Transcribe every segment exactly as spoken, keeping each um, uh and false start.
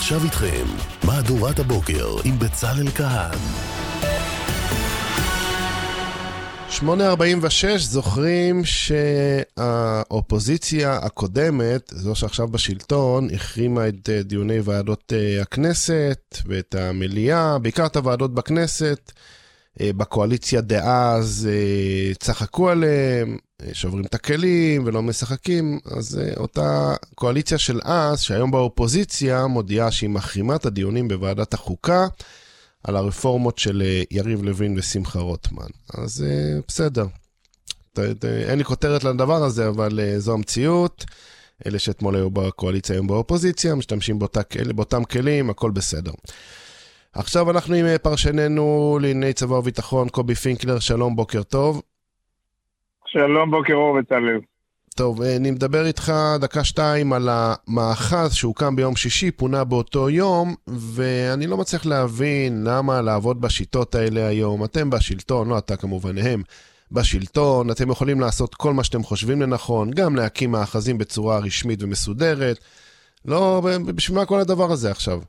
ועכשיו איתכם, מהדורת הבוקר עם בצלאל כהן. שמונה ארבעים ושש, זוכרים שהאופוזיציה הקודמת, זו שעכשיו בשלטון, החרימה את דיוני ועדות הכנסת ואת המליאה, בעיקר את הוועדות בכנסת. בקואליציה דאז צחקו עליהם, שוברים את הכלים ולא משחקים. אז אותה קואליציה של אז, שהיום באופוזיציה, מודיעה שהיא מחרימה את הדיונים בוועדת החוקה על הרפורמות של יריב לוין ושמחה רוטמן. אז בסדר, אין לי כותרת לדבר הזה, אבל זו המציאות. אלה שאתמול היו בקואליציה, היום באופוזיציה, משתמשים באותה, באותם כלים, הכל בסדר. עכשיו אנחנו עם פרשננו לענייני צבא וביטחון, קובי פינקלר. שלום, בוקר טוב. שלום, בוקר אור בצלאל. טוב, אני מדבר איתך דקה שתיים על המאחז שהוקם ביום שישי, פונה באותו יום, ואני לא מצליח להבין למה לעבוד בשיטות האלה היום. אתם בשלטון, לא אתה כמובן, הם בשלטון, אתם יכולים לעשות כל מה שאתם חושבים לנכון, גם להקים מאחזים בצורה רשמית ומסודרת. לא, בשביל מה כל הדבר הזה עכשיו?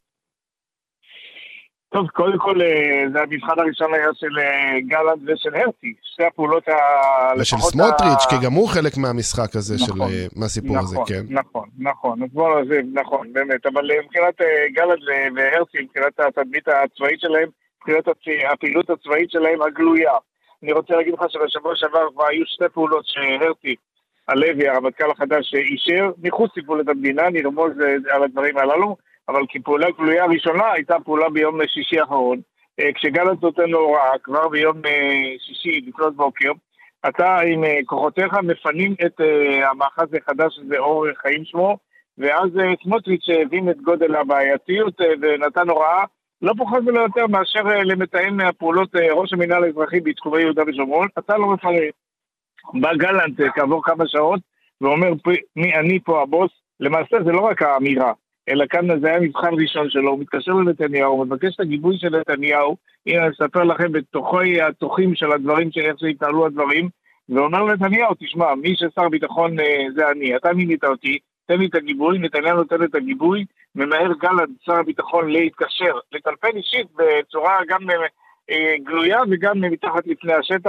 טוב, קודם כל, זה המבחן הראשון היה של גלנט ושל הרצי, שתי הפעולות ה... ושל סמוטריץ', כי גם הוא חלק מהמשחק הזה, של מהסיפור הזה, כן. נכון, נכון, נכון, באמת, אבל מבחינת גלנט והרצי, מבחינת התדמית הצבאית שלהם, מבחינת הפעילות הצבאית שלהם הגלויה. אני רוצה להגיד לך שבשבוע שעבר כבר היו שתי פעולות שהרצי, הלוי, הרמטכ"ל החדש, אישר, מחוץ לפעולת המדינה, נרמוז על הדברים הללו, אבל כפעולה גלויה הראשונה הייתה פעולה ביום שישי האחרון, כשגלנט נותן לו הוראה, כבר ביום שישי לפנות בוקר, אתה עם כוחותיך מפנים את המאחז החדש, שזה אור חיים שמו, ואז סמוטריץ' הבין את גודל הבעייתיות ונתן הוראה, לא פחות ולא יותר מאשר למתאם מהפעולות ראש המינהל האזרחי בתחומי יהודה ושומרון, אתה לא מפנה. בא גלנט כעבור כמה שעות ואומר, מי אני פה הבוס, למעשה זה לא רק האמירה, אלא כאן זה היה מבחן ראשון שלו, הוא מתקשר לנתניהו, הוא מבקש את הגיבוי של נתניהו, הנה אני אספר לכם בתוכי התוכים של הדברים, שאיך שהתנהלו הדברים, ואומר לנתניהו, תשמע, מי ששר ביטחון זה אני, אתה מינית אותי, תן לי את הגיבוי, נתניהו נותן את הגיבוי, ממהר גלנט שר הביטחון להתקשר, לטלפן אישית בצורה גם גלויה וגם מתחת לפני השטח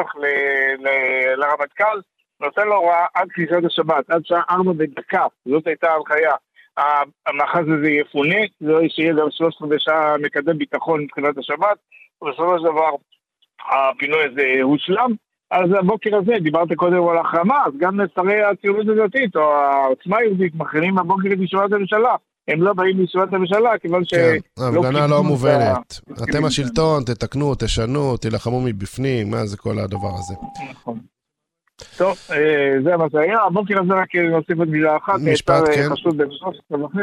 לרמטכ"ל, נותן לו הוראה עד כניסת השבת, עד שעה ארבע בדקה, זאת הייתה ההנחיה. המאחז הזה יפונה, זה שיהיה גם שלוש עשרה שעה מקדם ביטחון מבחינת השבת, ובסופו של דבר הפינוי הזה הושלם. אז הבוקר הזה, דיברת קודם על החרמה, אז גם שרי הציונות הדתית או העוצמה היהודית מכינים הבוקר לישיבת הממשלה. הם לא באים לישיבת הממשלה, כיוון ש... כן, ההפגנה לא מובנת. אתם השלטון, תתקנו, תשנו, תלחמו מבפנים, מה זה כל הדבר הזה? נכון. טוב, זה מה שהיה. הבוקר הזה רק נוסיף עוד מילה אחת. משפט, כן. חשוב במסוס,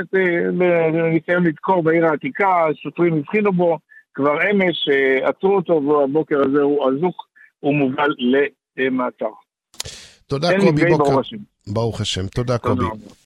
ניסיון לדקור בעיר העתיקה, שוטרים הבחינו בו, כבר אמש עצרו אותו, והבוקר הזה הוא אזוק, הוא מובל למעצר. תודה קובי, בוקר. ברוך השם, תודה קובי.